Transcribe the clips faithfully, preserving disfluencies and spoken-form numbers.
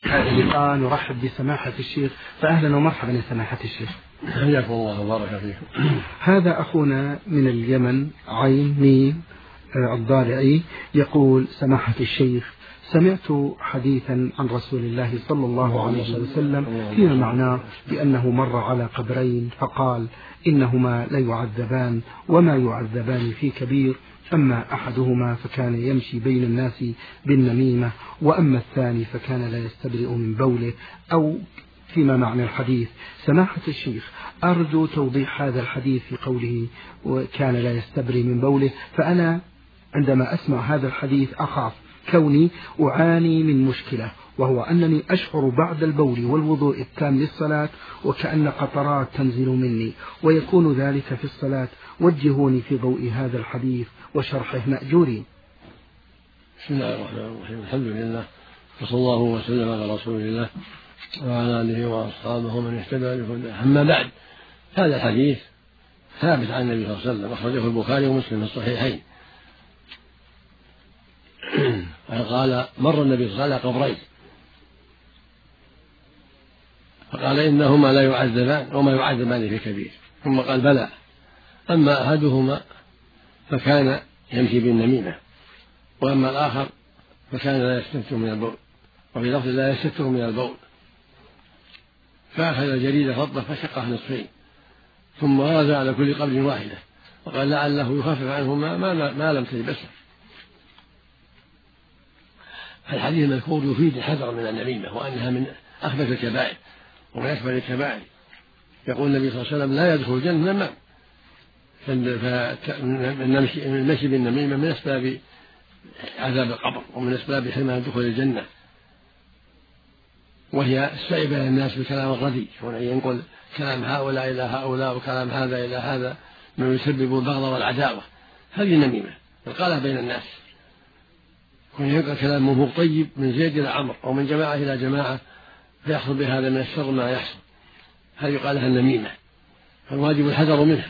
هذا اللقاء نرحب بسماحة الشيخ، فأهلا ومرحبا يا سماحة الشيخ. حياكم الله وبارك فيكم. هذا أخونا من اليمن عين ميم الضالعي يقول: سماحة الشيخ، سمعت حديثا عن رسول الله صلى الله عليه وسلم فيما معناه بأنه مر على قبرين فقال: إنهما لا يعذبان وما يعذبان في كبير، أما أحدهما فكان يمشي بين الناس بالنميمة، وأما الثاني فكان لا يستبرئ من بوله، أو فيما معنى الحديث. سماحة الشيخ، أرجو توضيح هذا الحديث في قوله وكان لا يستبرئ من بوله، فأنا عندما أسمع هذا الحديث أخاف كوني أعاني من مشكلة، وهو أنني أشعر بعد البول والوضوء التام للصلاة وكأن قطرات تنزل مني، ويكون ذلك في الصلاة. وجهوني في ضوء هذا الحديث وشرحه مأجورين. بسم الله الرحمن الرحيم. الحمد لله وصلى الله وسلم على رسول الله وعلى آله وأصحابه ومن اهتدى بهداه. أما بعد، هذا الحديث ثابت عن النبي صلى الله عليه وسلم، أخرجه البخاري ومسلم في الصحيحين. قال: مر النبي صلى الله عليه وسلم على قبرين فقال: إنهما لا يعذبان وما يعذبان في كبير. ثم قال: بلى، أما أحدهما فكان يمشي بالنميمة، وأما الآخر فكان لا يستتر من البول، وفي لفظ لا يستتر من البول. فأخذ الجريدة فضة فشقها نصفين، ثم غرز على كل قبر واحدة، وقال لعله يخفف عنهما ما, ما لم تلبسه. الحديث المذكور يفيد الحذر من النميمة، وأنها من أخبث الكبائر ومن أكبر الكبائر. يقول النبي صلى الله عليه وسلم: لا يدخل الجنة نمام. فالمشي بالنميمة من أسباب عذاب القبر ومن أسباب حرمان دخول الجنة، وهي السعي بين الناس بكلام الردي، ينقل كلام هؤلاء إلى هؤلاء وكلام هذا إلى هذا من يسبب البغض والعداوة. هذه النميمة القالة بين الناس، وينقل كلام مو طيب من زيد إلى عمرو أو من جماعة إلى جماعة فيحصل بهذا من الشر ما يحصل. هذه يقال لها النميمة، فالواجب الحذر منها.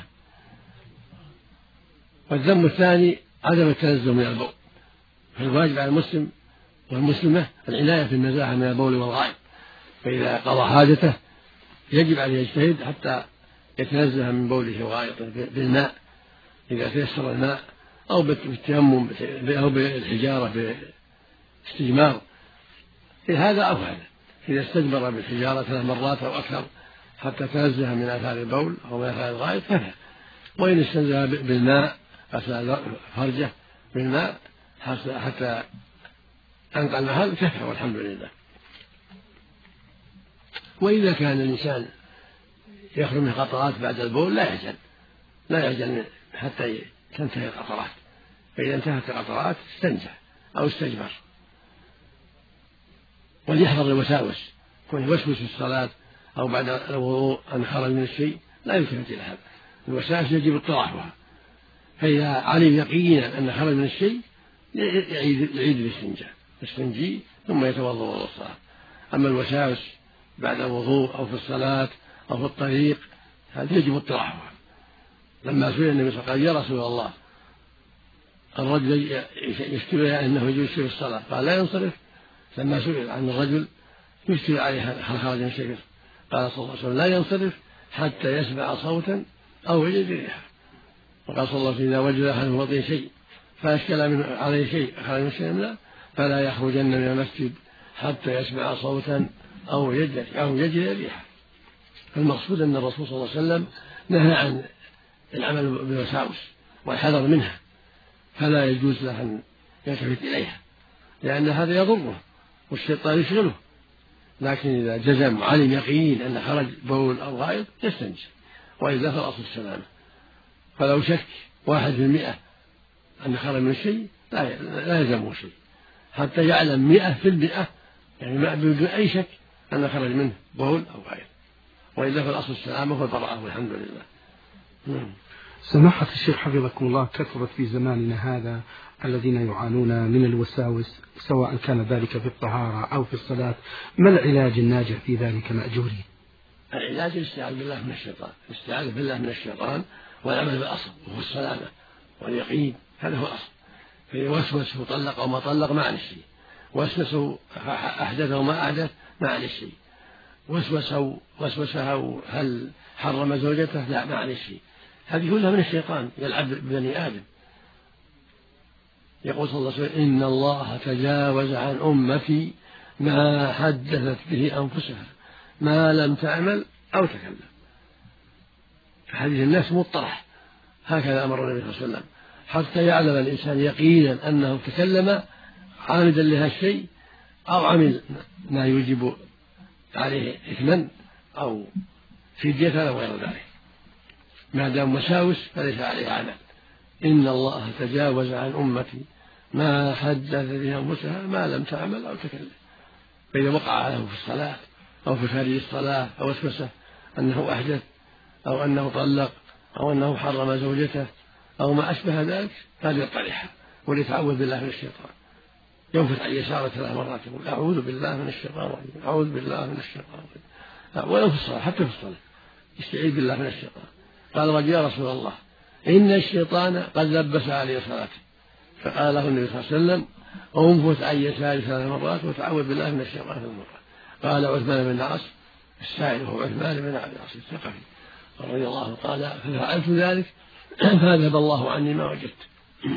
والذنب الثاني عدم التنزه من البول، فالواجب على المسلم والمسلمة العناية في النزاهة من البول والغائط، فإذا قضى حاجته يجب عليه يجتهد حتى يتنزه من بوله وغائطه بالماء إذا تيسر الماء، أو بالتيمم أو بالحجارة باستجمار. في هذا أو هذا، إذا استجمر بالحجارة ثلاث مرات أو أكثر حتى تنزه من آثار البول أو من آثار الغائط كفى. وإن استنزه بالماء غسل فرجه بالماء حتى أنقى المحل كفى، والحمد لله. وإذا كان الإنسان يخرج من قطرات بعد البول لا يعجل لا يعجل حتى تنتهي القطرات، فإذا انتهت القطرات استنزه أو استجمر. وليحذر الوساوس، كون يوسوس في الصلاة أو بعد الوضوء أن خرج من الشيء لا يلتفت إلى هذا. الوساوس يجب اطلاعها، فإذا علم يقينا أن خرج من الشيء يعيد يعيد الاستنجاء يستنجي ثم يتوضأ للصلاة. أما الوساوس بعد الوضوء أو في الصلاة أو في الطريق هذا يجب اطلاعها. لما سئل النبي صلى الله عليه وسلم: يا رسول الله، الرجل يشتبه أنه يجوز في الصلاة، قال: لا ينصرف. لما سئل عن الرجل يشتبه عليه هل خرج من شيء، قال صلى الله عليه وسلم: لا ينصرف حتى يسمع صوتا أو يجد ريحا. وقال صلى الله عليه وسلم: إذا وجد أحد وطئ شيء فأشكل من عليه شيء خرج من شيء لا فلا يخرجن من المسجد حتى يسمع صوتا أو يجد أو يجد ريحا. المقصود أن الرسول صلى الله عليه وسلم نهى عن العمل بالوساوس والحذر منها، فلا يجوز له أن يلتفت إليها، لأن هذا يضره والشيطان يشغله. لكن إذا جزم علم يقين أن خرج بول أو غائط يستنجي، وإلا فالأصل السلامة. فلو شك واحد في المئة أن خرج من الشيء لا يلزمه شيء حتى يعلم مئة في المئة، يعني ما بدون أي شك أن خرج منه بول أو غائط، وإلا فالأصل السلامة والبراءة والحمد لله. سماحة الشيخ حفظكم الله، كثرت في زماننا هذا الذين يعانون من الوساوس سواء كان ذلك في الطهارة أو في الصلاة، ما العلاج الناجح في ذلك مأجورين؟ العلاج الاستعاذة بالله من الشيطان، الاستعاذة بالله من الشيطان والعمل بالأصل وهو السلامة واليقين، هذا هو الأصل. فيوسوس وطلق أو ما طلق ما عن الشيء، وسوسوا أحدثوا ما أحدث ما عليه شيء، وسوسوا وسوسها هل حرم زوجته لا ما عليه شيء. هذه كلها من الشيطان يلعب ببني آدم. يقول صلى الله عليه وسلم إن الله تجاوز عن أمتي ما حدثت به أنفسها ما لم تعمل أو تكلم. حديث الناس مطرح هكذا أمر النبي صلى الله عليه وسلم حتى يعلم الإنسان يقينا أنه تكلم عامدا لها الشيء أو عمل ما يوجب عليه إثما أو فدية أو غير ذلك. ما دام مساوس فليس عليه عمل. إن الله تجاوز عن أمتي ما حدث به أنفسها ما لم تعمل أو تكلم. فإذا وقع له في الصلاة أو في خارج الصلاة أو وسوسه أنه أحدث أو أنه طلق أو أنه حرم زوجته أو ما أشبه ذلك فليطرحها وليتعوذ بالله من الشيطان. ينفث عن يساره ثلاث مرات يقول أعوذ بالله من الشيطان الرجيم أعوذ بالله من الشيطان الرجيم. ولو في الصلاة حتى في الصلاة يستعيذ بالله من الشيطان. قال رجل يا رسول الله إن الشيطان قد لبس علي صلاتي. فقال له النبي صلى الله عليه وسلم انفث عن يساره ثلاث مرات وتعوذ بالله من الشيطان ثلاث مرات. قال عثمان بن العاص السائل هو عثمان بن العاص الثقفي رضي الله قال ففعلت ذلك فذهب الله عني ما وجدت.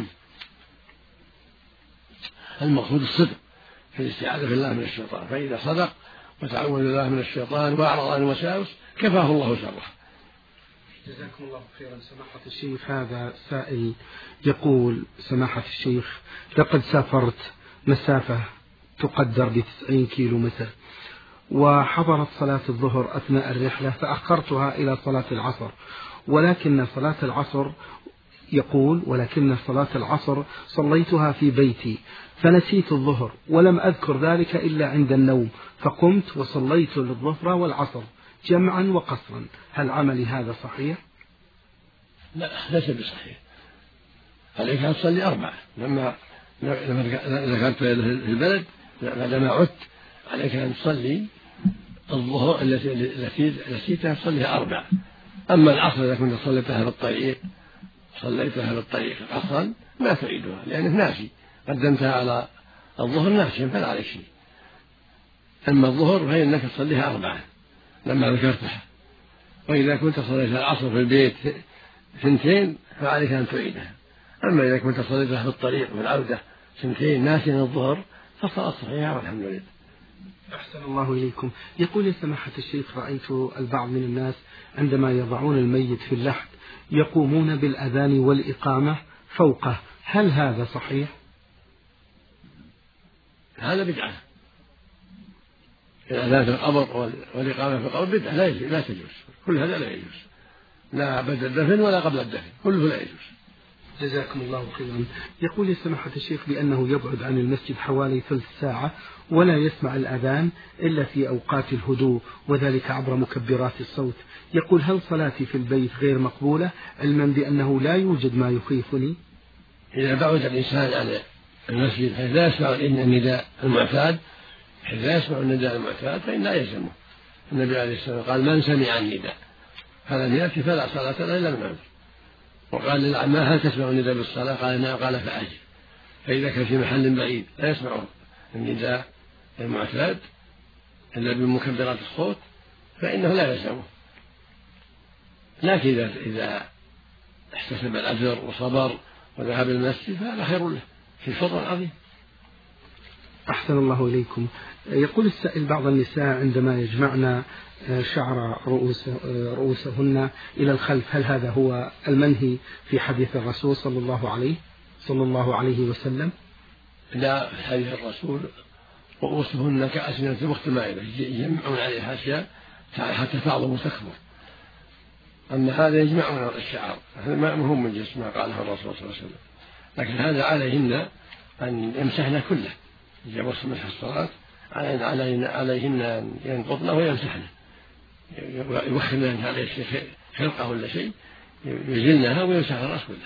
المقصود الصدق في الاستعاذة بالله من الشيطان، فإذا صدق وتعوذ بالله من الشيطان وأعرض عن الوساوس كفاه الله شره. جزاكم الله خيرا سماحة الشيخ. هذا سائل يقول سماحة الشيخ لقد سافرت مسافة تقدر بتسعين كيلو متر وحضرت صلاة الظهر أثناء الرحلة فأخرتها إلى صلاة العصر، ولكن صلاة العصر يقول ولكن صلاة العصر صليتها في بيتي فنسيت الظهر ولم أذكر ذلك إلا عند النوم فقمت وصليت للظهر والعصر جمعا وقصرا. هل عملي هذا صحيح؟ لا ليس بصحيح. عليك أن تصلي أربعة لما ذكرت في البلد بعدما عدت عليك أن تصلي الظهر التي نسيتها تصليها أربعة. أما العصر إذا كنت صليتها في الطريق صليتها في الطريق عصرا ما تعيدها لأنك ناسي قدمتها على الظهر ناسيا فلا عليك شيء. أما الظهر فإنك تصليها أربعة لما ذكرتها. وإذا كنت صليت العصر في البيت سنتين فعليك أن تعيدها. أما إذا كنت صليتها في الطريق والعودة سنتين ناسيا الظهر فالصلاة صحيحة والحمد لله. أحسن الله إليكم. يقول يا سماحة الشيخ رأيت البعض من الناس عندما يضعون الميت في اللحد يقومون بالأذان والإقامة فوقه، هل هذا صحيح؟ هذا بدعة. الأذان في القبر والإقامة في القبر بدعة لا تجوز. كل هذا لا يجوز لا بعد الدفن ولا قبل الدفن كله لا يجوز. جزاكم الله خيرا. يقول يا سماحة الشيخ بأنه يبعد عن المسجد حوالي ثلث ساعة ولا يسمع الأذان إلا في أوقات الهدوء وذلك عبر مكبرات الصوت. يقول هل صلاتي في البيت غير مقبولة علما بأنه لا يوجد ما يخيفني؟ إذا بعد الإنسان عن المسجد حيث لا يسمع النداء المعتاد حيث لا يسمع النداء المعتاد فإن لا يلزمه. النبي عليه الصلاة والسلام قال من سمع النداء فلم يأتي فلا صلاة له إلا المعذور. وقال للأعمى هل تسمع النداء بالصلاة؟ قال نعم. قال فأجب. فإذا كان في محل بعيد لا يسمع النداء المعتاد إلا بمكبرات الصوت فإنه لا يلزمه. لكن إذا إذا احتسب الأجر وصبر وذهب المسجد فهذا خير له في فضل عظيم. أحسن الله إليكم. يقول السائل بعض النساء عندما يجمعن شعر رؤوس رؤوسهن إلى الخلف هل هذا هو المنهي في حديث الرسول صلى الله عليه صلى الله عليه وسلم؟ لا، في حديث الرسول رؤوسهن كأسنمة البخت مائلة يجمعون عليها أشياء حتى تعظم وتكبر. أما هذا يجمعون الشعر هذا ما هم من جسم ما قاله الرسول صلى الله عليه وسلم. لكن هذا عليهن أن يمسحن كله إذا وصل مسح الصلاة عليهن أن ينقضن ويمسحن يوخلن عليه خرقة ولا شيء يزلنها ويمسح الرأس كله.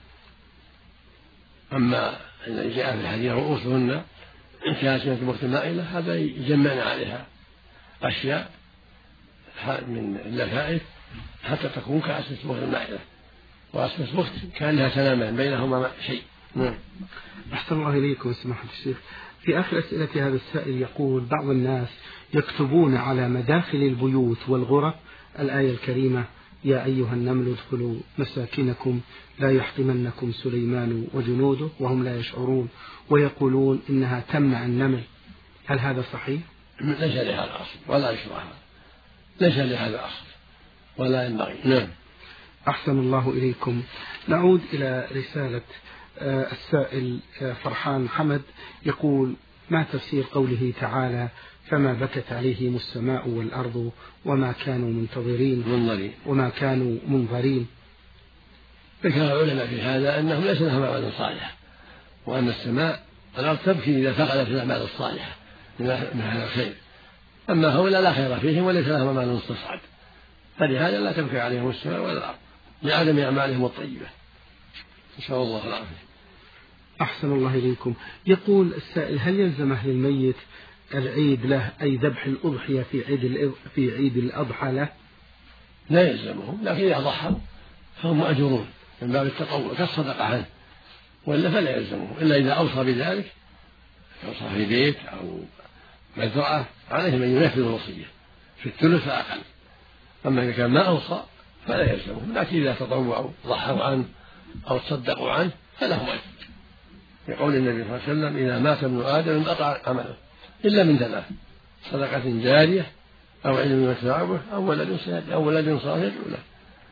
أما الذي جاء في الحديث رؤوسهن كأسنمة البخت مائلة هذا يجمعن عليها أشياء من اللفائف حتى تكون كأسنمة البخت مائلة وأسنمة البخت كان لها سلامان بينهما شيء. أحسن الله إليكم سماحة الشيخ. في آخر أسئلة هذا السائل يقول: بعض الناس يكتبون على مداخل البيوت والغرف الآية الكريمة: يا أيها النمل ادخلوا مساكنكم لا يحطمنكم سليمان وجنوده وهم لا يشعرون، ويقولون إنها تمنع النمل، هل هذا صحيح؟ ليس لهذا أصل ولا يشرع، ليس لهذا أصل ولا ينبغي. نعم. أحسن الله إليكم. نعود إلى رسالة السائل فرحان حمد، يقول: ما تفسير قوله تعالى: فما بكت عليهم السماء والأرض وما كانوا منتظرين منظرين وما كانوا منظرين؟ ذكر العلماء في هذا أنهم ليس لهم أعمال صالحة، وأن السماء والأرض تبكي إذا فقدت الأعمال الصالحة من هذا الخير، أما هؤلاء لا خير فيهم وليس لهم أعمال تصعد، فلهذا لا تبكي عليهم السماء والأرض لعدم أعمالهم الطيبة، نسأل الله العافية. أحسن الله إليكم. يقول السائل: هل يلزم أهل الميت العيد له أي ذبح الأضحية في عيد في عيد الأضحى له؟ لا يلزمهم، لكن إذا ضحوا فهم مأجورون من باب التطوع كالصدقة عنه، وإلا فلا يلزمهم إلا إذا أوصى بذلك، أوصى في بيت أو مزرعة عليهم أن ينفذ الوصية في الثلث فأقل. أما إذا كان ما أوصى فلا يلزمهم، لكن إذا تطوعوا ضحوا عنه أو تصدقوا عنه فلهم أجر، يقول النبي صلى الله عليه وسلم: إذا مات ابن آدم انقطع عمله إلا من ثلاث: صدقة جارية أو علم ينتفع به أو ولد أو ولد صالح يدعو له.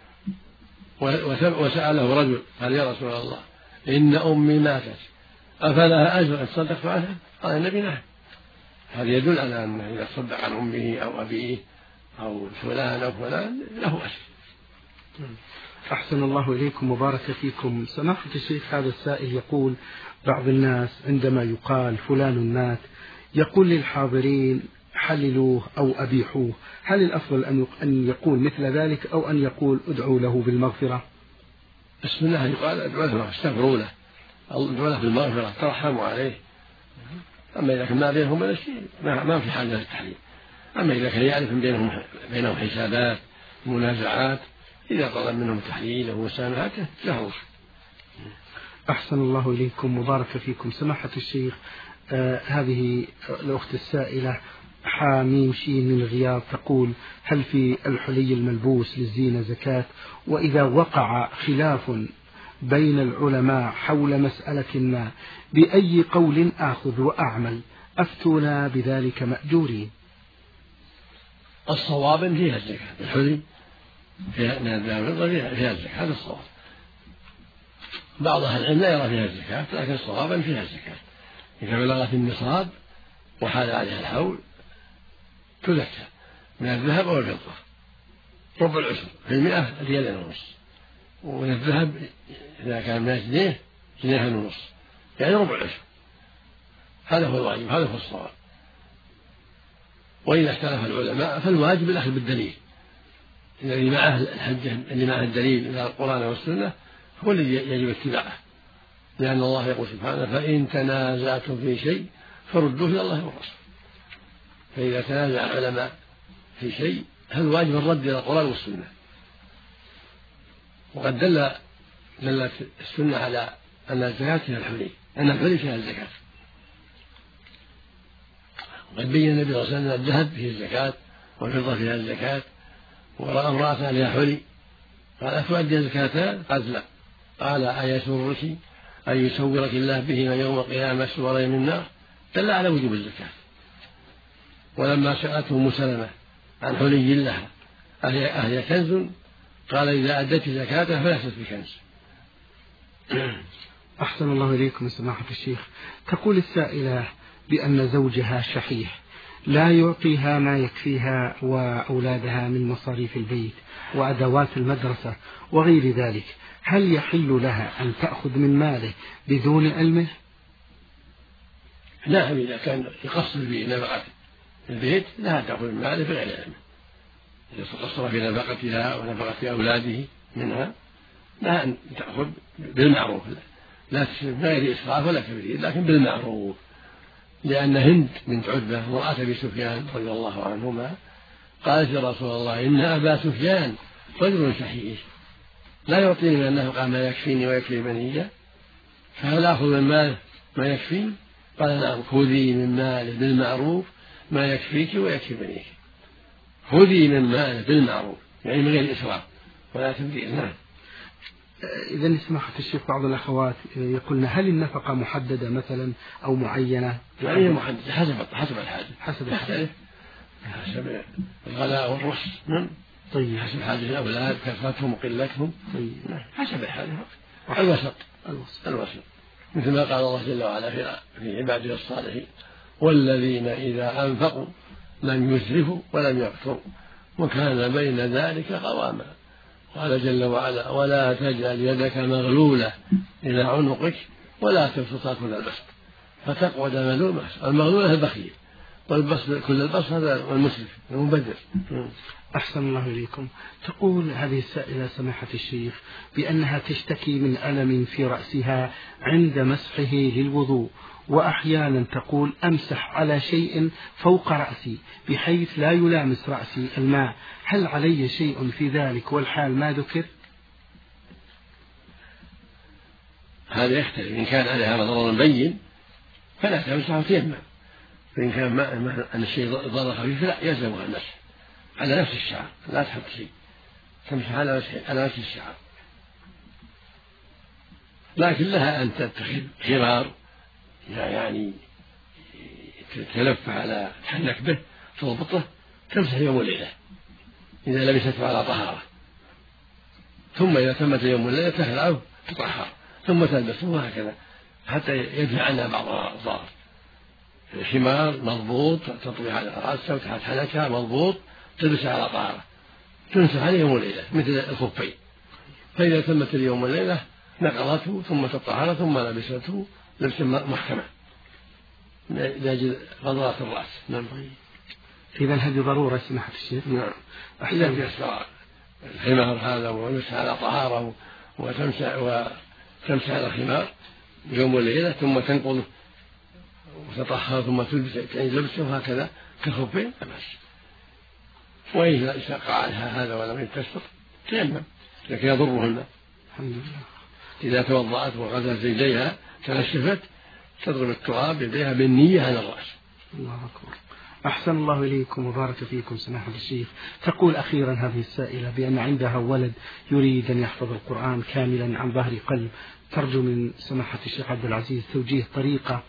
وسأله رجل: قال: يا رسول الله، إن أمي ماتت أفلها أجر أن تصدقت عنها؟ قال النبي: نعم. هذا يدل على أنه إذا تصدق عن أمه أو أبيه أو فلان أو فلان له أجر. أحسن الله إليكم وبارك فيكم. سماحة الشيخ، هذا السائل يقول: بعض الناس عندما يقال فلان مات يقول للحاضرين حللوه أو أبيحوه، هل الأفضل أن يقول مثل ذلك أو أن يقول ادعوا له بالمغفرة؟ بسم الله يقال ادعوا له، استغفروا له، أو ادعوا له بالمغفرة، ترحموا عليه. أما إذا كان ما بينهم ولا شيء ما في حاجة للتحليل. أما إذا كان يعرف بينهم بينهم حسابات منازعات، إذا طلب منهم تحليل أو مسامحته له. أحسن الله إليكم وبارك فيكم. سماحة الشيخ، آه هذه الأخت السائلة حاميم شين من الرياض تقول: هل في الحلي الملبوس للزينة زكاة؟ وإذا وقع خلاف بين العلماء حول مسألة ما بأي قول آخذ وأعمل؟ أفتونا بذلك مأجورين. الصواب فيها الزكاة، الحلي فيها من الذهب فيها الزكاة، هذا الصواب. بعض أهل العلم لا يرى فيها الزكاة، لكن صوابا فيها الزكاة. إذا بلغت النصاب وحال عليها الحول تزكى من الذهب أو الفضة ربع العشر في المئة ريال ونص، ومن الذهب إذا كان من جنيه جنيه ونص، يعني ربع العشر. هذا هو الواجب، هذا هو الصواب. وإذا اختلف العلماء فالواجب الأخذ بالدليل، الذي معه الحجة اللي معه الدليل إلى القرآن والسنة هو الذي يجب اتباعه، لأن الله يقول سبحانه: فإن تنازعتم في شيء فردوه إلى الله والرسول. فإذا تنازع العلماء في شيء فالواجب الرد إلى القرآن والسنة. وقد دل دلت السنة على أن الزكاة فيها الحلي، أن الحلي فيها الزكاة. وقد بين النبي صلى الله عليه وسلم الذهب فيه الزكاة والفضة فيها الزكاة، ورأى امرأة لها حلي قال: أتؤدي الزكاة؟ قالت: لا. قال: أيسرك أن يسورك الله بهما يوم القيامة سورين من النار؟ دل على وجوب الزكاة. ولما سألته أم سلمة عن حلي لها أهي كنز؟ قال: إذا أدت زكاته فليست بكنز. أحسن الله إليكم سماحة الشيخ. تقول السائلة بأن زوجها شحيح لا يعطيها ما يكفيها وأولادها من مصاريف البيت وأدوات المدرسة وغير ذلك، هل يحل لها أن تأخذ من ماله بدون علمه؟ نعم، إذا كان يقصر في نفقة البيت لا تأخذ من ماله بغير علمه. إذا قصر في نفقتها ونفقة أولاده منها لا أن تأخذ بالمعروف، لا غير إسراف ولا تبذير، لكن بالمعروف. لأن هند بنت عتبة امرأة أبي سفيان رضي الله عنهما قالت: يا رسول الله، إن أبا سفيان رجل شحيح لا يعطيني من النفقة ما يكفيني ويكفي بني، فهل آخذ من ماله ما يكفيني؟ قال نعم خذي من ماله بالمعروف ما يكفيك ويكفي بنيك. خذي من ماله بالمعروف يعني من غير إسراف ولا تبذير. نعم. إذا سماحة الشيخ بعض الأخوات يقولن هل النفقة محددة مثلا أو معينة؟ يعني محددة حسب حسب الحاجة حسب الحاجة حسب الغلاء والرش. نعم. طيب. حسب حاجة الأولاد كثرتهم وقلتهم. طيب. حسب الحاجة. الوسط. الوسط. الوسط مثل ما قال الله جل وعلا في عباده الصالحين والذين إذا أنفقوا لم يسرفوا ولم يقتروا وكان بين ذلك قواما. قال جل وعلا ولا تجعل يدك مغلولة إلى عنقك ولا تبسطها كل البسط فتقعد ملومة. المغلولة البخيل والبسط كل البسط هذا المسرف المبذر. أحسن الله إليكم. تقول هذه السائلة سماحة الشيخ بأنها تشتكي من ألم في رأسها عند مسحه للوضوء، وأحيانا تقول أمسح على شيء فوق رأسي بحيث لا يلامس رأسي الماء، هل علي شيء في ذلك والحال ما ذكر؟ هذا يختلف. إن كان عليها ضرر بين فلا تمسح وتيمم، فإن كان ما أن الشيء ضرر خفيف لا يلزمها المسح على نفس الشعر، لا تحط شيء، تمسح على على نفس الشعر. لكن لها أن تتخذ خمار يعني تلف على تحنك به تضبطه تمسح يوم وليلة إذا لبسته على طهارة، ثم إذا تمت يوم وليلة تخلعه تطهر ثم تلبسه وهكذا حتى يدفع عنها بعض الضرر. الخمار مضبوط تطوي على رأسها وتحت حنكها مضبوط تلبسها على طهارة تمسح عليه يوم وليلة مثل الخفين، فإذا تمت اليوم والليلة نقضته ثم تطهر ثم لبسته لبسا محكمة لأجل فضلات الرأس. نعم. إذا هذه ضرورة سماحة الشيخ. نعم. إذا تيسر الخمار هذا ويمسح على طهارة وتمسح وتمسح على الخمار يوم والليلة ثم تنقضه وتطهر ثم تلبس لبسه هكذا كالخفين لا بأس. وإذا شق عليها هذا ولم يتسر تيمم لكن يضره الماء. الحمد لله. إذا توضأت وغسلت يديها تنشفت تضرب التراب يديها بالنية على الرأس. الله أكبر. أحسن الله إليكم وبارك فيكم سماحة الشيخ. تقول أخيرا هذه السائلة بأن عندها ولد يريد أن يحفظ القرآن كاملا عن ظهر قلب، ترجو من سماحة الشيخ عبد العزيز توجيه طريقة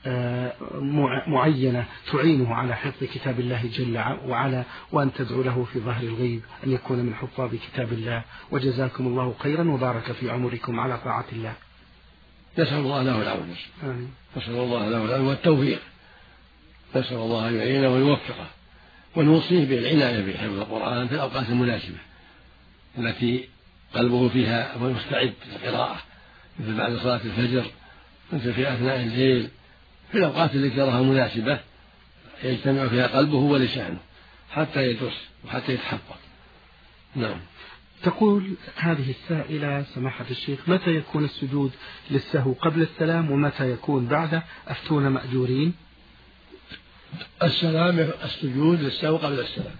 معينة تعينه على حفظ كتاب الله جل وعلا، وأن تدعو له في ظهر الغيب أن يكون من حفاظ كتاب الله. وجزاكم الله خيرا وبارك في عمركم على طاعة الله. نسأل الله له العون. نسأل الله له العون والتوفيق. نسأل الله أن يعينه ويوفقه ونوصيه بالعناية بحفظ القرآن في الأوقات المناسبة التي قلبه فيها مستعد للقراءة، مثل بعد صلاة الفجر، مثل في أثناء الليل، في الأوقات التي يراها مناسبة يجتمع فيها قلبه ولسانه حتى يدرس وحتى يتحفظ. نعم. تقول هذه السائلة سماحة الشيخ متى يكون السجود للسهو قبل السلام ومتى يكون بعده؟ أفتون مأجورين. السلام السجود للسهو قبل السلام.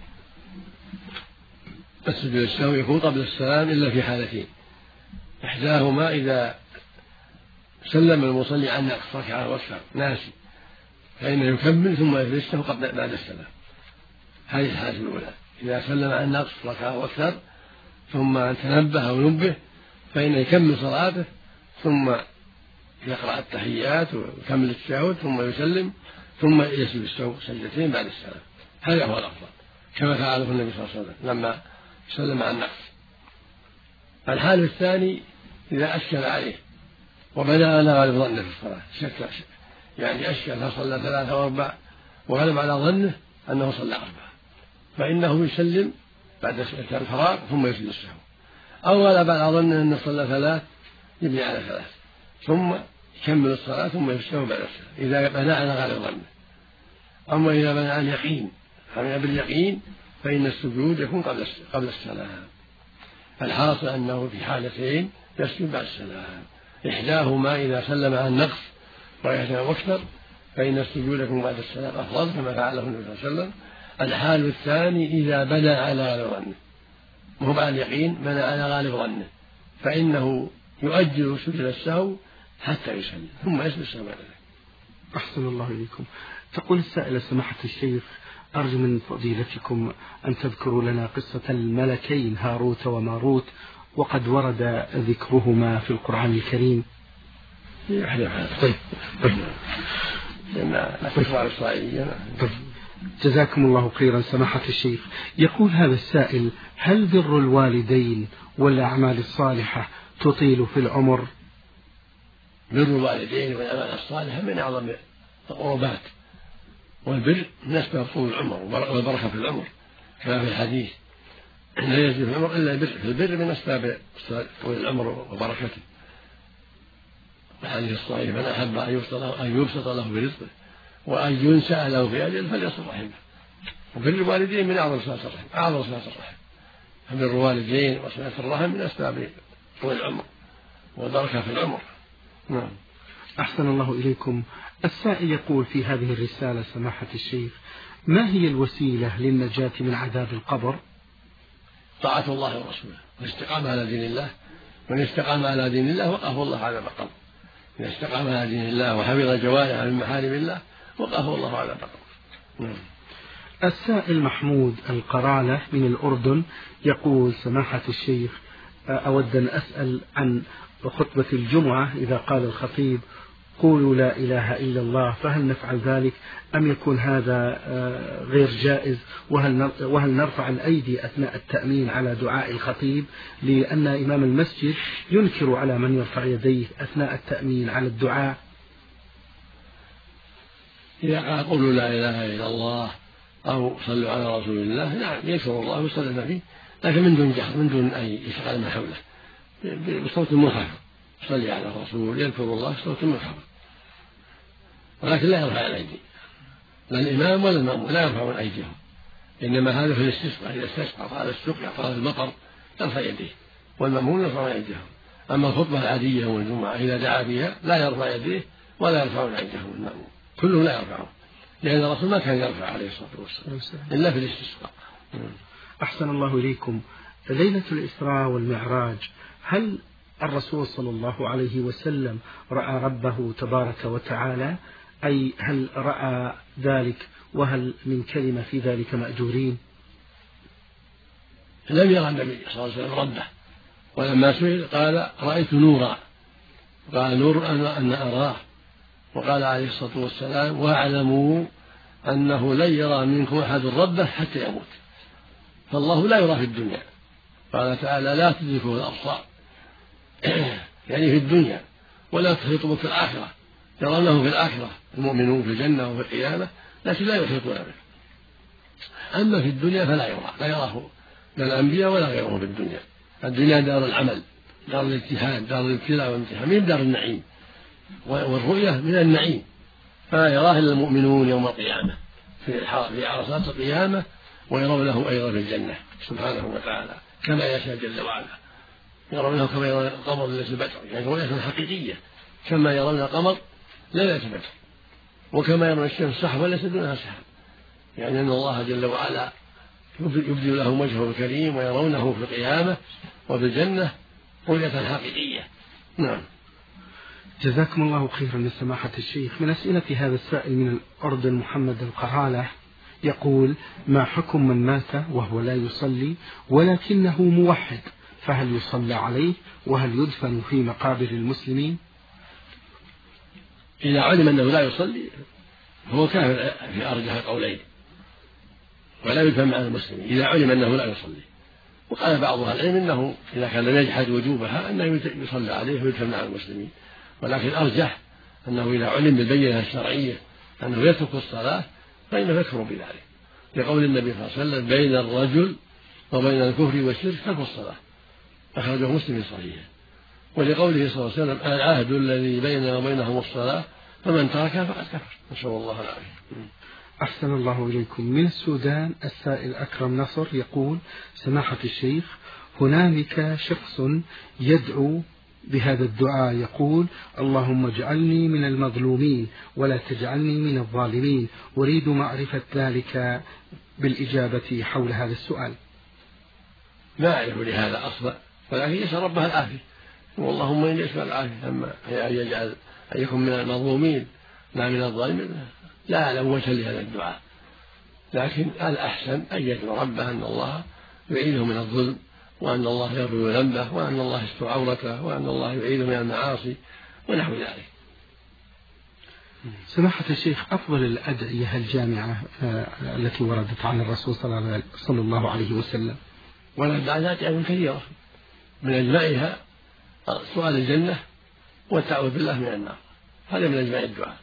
السجود للسهو يكون قبل السلام إلا في حالتين، إحداهما إذا سلم المصلي عن نقص ركعة واكثر ناسي فإنه يكمل ثم يجلسه قبل بعد السلام. هذه الحالة الأولى، إذا سلم عن نقص ركعة واكثر ثم تنبه أو نبه فإنه يكمل صلاته ثم يقرأ التحيات ويكمل التشهد ثم يسلم ثم يسجد السهو سجدتين بعد السلام. هذا هو الأفضل كما فعله النبي صلى الله عليه وسلم لما سلم عن نقص. الحال الثاني إذا أشكل عليه وبنى على غالب ظنه في الصلاة، شك يعني أشكل فصلى ثلاثة وأربع وغلب على ظنه أنه صلى أربعة، فإنه يسلم بعد الفراغ ثم يسجد السهو، أو غلب على ظنه أنه صلى ثلاث يبني على ثلاث ثم يكمل الصلاة ثم يسجد بعد السلام إذا بنى على غالب ظنه. أما إذا بنى عن يقين عمل باليقين فإن السجود يكون قبل قبل السلام. الحاصل أنه في حالتين يسجد بعد السلام، إحداهما إذا سلم عن نقص وإحداهما أكثر فإن السجود يكون بعد السلام أفضل كما فعله النبي صلى الله عليه وسلم. الحال الثاني إذا بنى على غالب ظنه وهو على اليقين بنى على غالب ظنه فإنه يؤجل سجود السهو حتى يسلم ثم يسجد السهو بعد ذلك. أحسن الله إليكم. تقول السائلة سماحة الشيخ: أرجو من فضيلتكم أن تذكروا لنا قصة الملكين هاروت وماروت، وقد ورد ذكرهما في القرآن الكريم. طيب طيب طيب. جزاكم الله خيرا سماحة الشيخ. يقول هذا السائل: هل بر الوالدين والأعمال الصالحة تطيل في العمر؟ بر الوالدين والأعمال الصالحة من أعظم القربات، والبر من أسباب طول العمر والبركة في العمر، كما في الحديث: لا يزيد في العمر إلا البر، فالبر من أسباب طول العمر وبركته. الحديث الصحيح: من أحب أن يبسط له برزقه وأن ينسأ له في أجله فليصل رحمه. وبر الوالدين من أعظم صلة الرحم، أعظم صلة الرحم. فبر الوالدين وصلة الرحم من أسباب طول العمر والبركة في العمر. نعم. أحسن الله إليكم. السائل يقول في هذه الرسالة سماحة الشيخ: ما هي الوسيلة للنجاة من عذاب القبر؟ طاعة الله ورسوله والاستقامة على دين الله. من استقام على دين الله وقاه الله عذاب القبر. من استقام على دين الله وحفظ جوارحه من محارم الله وقاه الله عذاب القبر. السائل محمود القرالة من الأردن يقول: سماحة الشيخ، أود أن أسأل عن خطبة الجمعة إذا قال الخطيب: قولوا لا إله إلا الله، فهل نفعل ذلك أم يكون هذا غير جائز؟ وهل وهل نرفع الأيدي أثناء التأمين على دعاء الخطيب؟ لأن إمام المسجد ينكر على من يرفع يديه أثناء التأمين على الدعاء. إذا قال قولوا لا إله إلا الله أو صلوا على رسول الله، نعم يذكر الله ويصلي فيه، لكن من دون جهر، من دون أن يشغل من حوله، بصوت منخفض، صلي على الرسول، يذكر الله بصوت منخفض، ولكن لا يرفع الأيدي، لا الإمام ولا المأموم لا يرفعون أيديهم، إنما هذا في الاستسقاء، إذا استسقى طال السقيا طال المطر يرفع يديه، والمأموم يرفعون أيديهم. أما الخطبة العادية والجمعة إذا دعا بها لا يرفع يديه ولا يرفعون أيديهم المأموم، كلهم لا يرفعون، لأن الرسول ما كان يرفع عليه الصلاة والسلام إلا في الاستسقاء. أحسن الله إليكم. ليلة الإسراء والمعراج، هل الرسول صلى الله عليه وسلم رأى ربه تبارك وتعالى؟ أي هل رأى ذلك؟ وهل من كلمة في ذلك مأجورين؟ لم يرى النبي صلى الله عليه وسلم ربه، ولما سئل قال: رأيت نورا، قال: نور أن أراه. وقال عليه الصلاة والسلام: واعلموا أنه لن يرى منكم أحد ربه حتى يموت. فالله لا يرى في الدنيا، قال تعالى: لا تدركه الأبصار، يعني في الدنيا، ولا تحيط في الآخرة، يرونه في الآخرة المؤمنون في الجنة وفي القيامة، لكن لا يحيطون به. أما في الدنيا فلا يرى، لا يراه لا الأنبياء ولا غيرهم في الدنيا. الدنيا دار العمل، دار الاجتهاد، دار الابتلاء والامتحان، من دار النعيم، والرؤية من النعيم، فلا يراه إلا المؤمنون يوم القيامة في عرصات القيامة، ويرونه أيضا في الجنة سبحانه وتعالى كما يشاء جل وعلا. يرونه كما يرون القمر ليلة البدر، يعني رؤية حقيقية، كما يرون القمر ليلة البدر، وكما يرون الشمس سحبا ليس دونها سحب، يعني أن الله جل وعلا يبدي لهم وجهه الكريم ويرونه في القيامة وفي الجنة رؤية حقيقية. نعم. جزاكم الله خيرا من سماحة الشيخ. من أسئلة هذا السائل من الأردن محمد القرالة يقول: ما حكم من مات وهو لا يصلي ولكنه موحد، فهل يصلى عليه وهل يدفن في مقابر المسلمين؟ إذا علم أنه لا يصلي هو كافر في أرجح القولين، ولا يدفن مع المسلمين إذا علم أنه لا يصلي. وقال بعض أهل العلم إنه إذا كان لم يجحد وجوبها أنه يصلى عليه ويدفن مع المسلمين، ولكن أرجح أنه إذا علم بالبينة الشرعية أنه يترك الصلاة فإنه يكفر بذلك، لقول النبي صلى الله عليه وسلم: بين الرجل وبين الكفر والشرك ترك الصلاة، أخرجه مسلم في صحيحه. ولقوله صلى الله عليه وسلم: العهد الذي بيننا وبينهم الصلاة فمن تركها فقد كفر، نسأل الله العافية. أحسن الله إليكم. من السودان السائل أكرم نصر يقول: سماحة الشيخ، هنالك شخص يدعو بهذا الدعاء يقول: اللهم اجعلني من المظلومين ولا تجعلني من الظالمين، أريد معرفة ذلك بالإجابة حول هذا السؤال. ما أعرف لهذا أصلا، ولكن يسأل ربها العافية، واللهم إني أسأل العافية، أما أن يجعل أن يكون من المظلومين ما من الظالم لا أعلم وجها لهذا الدعاء، لكن الأحسن أن يدعو ربه أن الله يعيده من الظلم، وأن الله يغفر ذنبه، وأن الله يستر عورته، وأن الله يعيده من المعاصي ونحو ذلك. سماحة الشيخ، أفضل الأدعية الجامعة التي وردت عن الرسول صلى الله عليه وسلم؟ والأدعيات كثيرة، من أجمعها سؤال الجنة والتعوذ بالله من النار، هذا من أجمع الدعاء.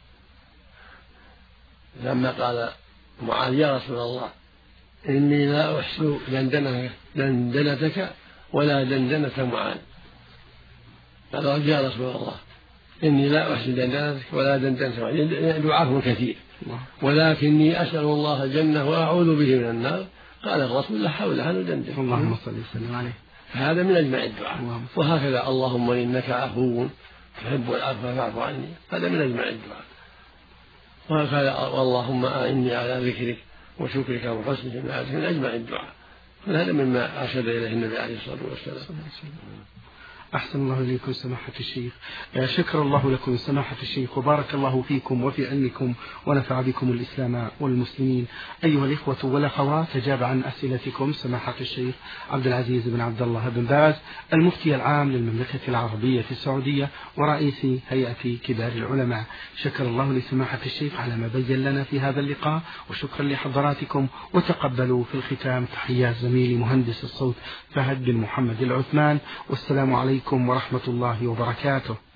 لما قال معاذ يا رسول الله إني لا أحسن دندنتك ولا دندنة معاذ، قال يا رسول الله إني لا أحسن دندنتك ولا دندنة معاذ، دعاء كثير، ولكني أسأل الله الجنة وأعوذ به من النار. قال الرسول لا حول لا ندندن. اللهم صل وسلم عليه. هذا من أجمع الدعاء. وهكذا اللهم إنك عفو تحب العفو فاعف عني، هذا من أجمع الدعاء. وهكذا اللهم أعني على ذكرك وشكرك وحسن عبادتك، من أجمع الدعاء. هذا مما أرشد إليه النبي عليه الصلاة والسلام. أحسن الله إليكم سماحة الشيخ. شكر الله لكم سماحة الشيخ، وبارك الله فيكم وفي علمكم، ونفع بكم الإسلام والمسلمين. أيها الإخوة والأخوات، أجاب عن أسئلتكم سماحة الشيخ عبد العزيز بن عبد الله بن باز، المفتي العام للمملكة العربية السعودية ورئيس هيئة كبار العلماء. شكر الله لسماحة الشيخ على ما بين لنا في هذا اللقاء، وشكرا لحضراتكم. وتقبلوا في الختام تحيات زميلي مهندس الصوت فهد بن محمد العثمان، والسلام عليكم ورحمة الله وبركاته.